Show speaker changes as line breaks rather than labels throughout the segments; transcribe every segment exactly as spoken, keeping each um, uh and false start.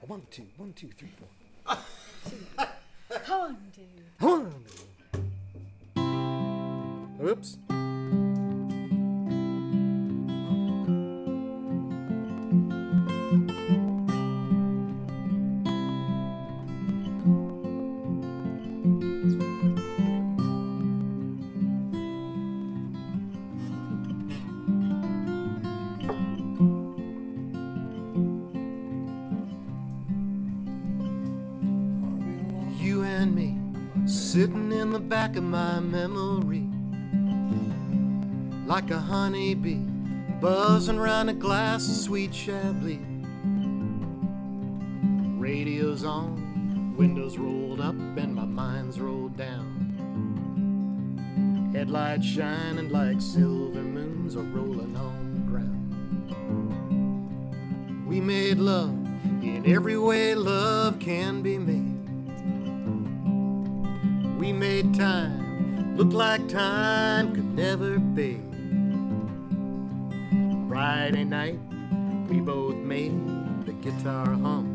One, two, one, two, three, four.
One, two.
One, two. Oops. You and me, sitting in the back of my memory, like a honeybee, buzzing around a glass of sweet Chablis. Radio's on, windows rolled up, and my mind's rolled down. Headlights shining like silver moons are rolling on the ground. We made love in every way love can be made. We made time look like time could never be. Friday night, we both made the guitar hum.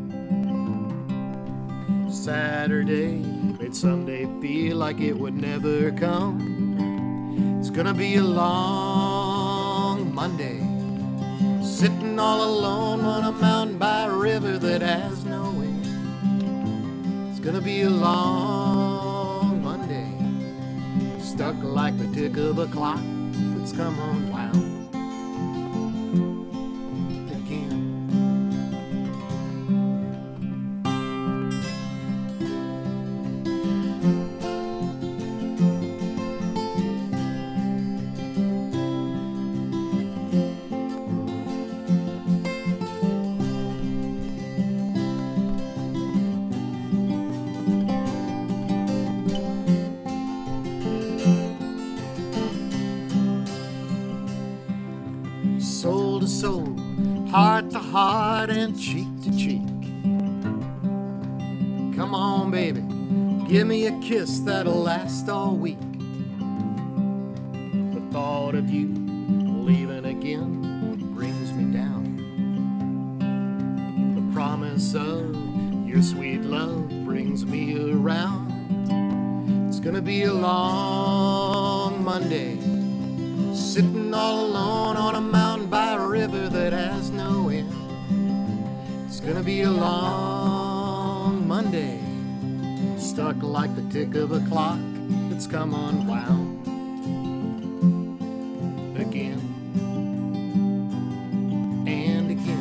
Saturday made Sunday feel like it would never come. It's gonna be a long Monday, sitting all alone on a mountain by a river that has no end. It's gonna be a long Monday, stuck like the tick of a clock that's come unwound again. Soul to soul, heart to heart, and cheek to cheek. Come on, baby, give me a kiss that'll last all week. The thought of you leaving again brings me down. The promise of your sweet love brings me around. It's gonna be a long Monday, sitting all alone on a mountain by a river that has no end. It's gonna be a long Monday, stuck like the tick of a clock that's come unwound again and again.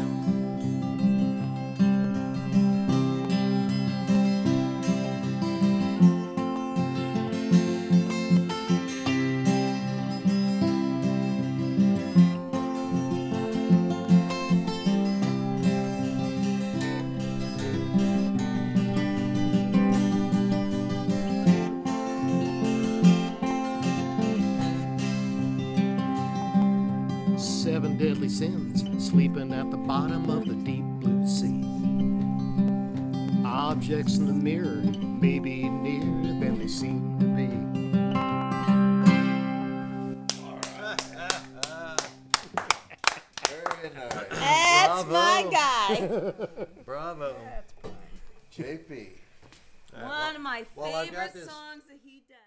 Seven deadly sins sleeping at the bottom of the deep blue sea. Objects in the mirror may be nearer than they seem to be.
Very nice.
That's
Bravo.
my guy.
Bravo. J P.
One of my
Well, I've got
favorite
this-
songs that he does.